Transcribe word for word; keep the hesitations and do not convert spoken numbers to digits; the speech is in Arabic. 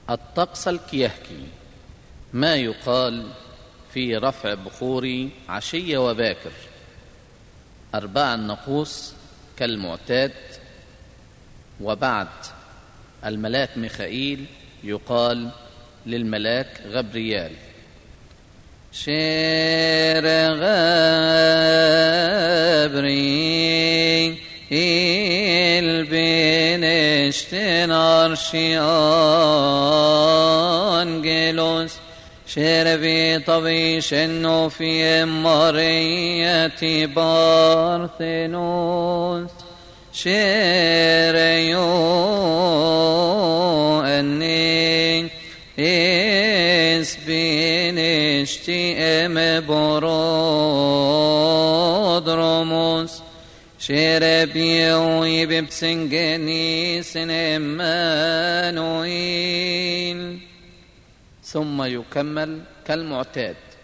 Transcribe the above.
الطقس الكيهكي ما يقال في رفع بخور عشية وباكر. أرباع النقوس كالمعتاد. وبعد الملاك ميخائيل يقال للملاك غبريال: شير غبريل بنشتن عرشي أنجلوس شير بطبيش إنه في مرية بارثنوس شير يؤني إس بنشتي أم برودروموس شير بيوي ببسنجني سنمانويل. ثم يكمل كالمعتاد: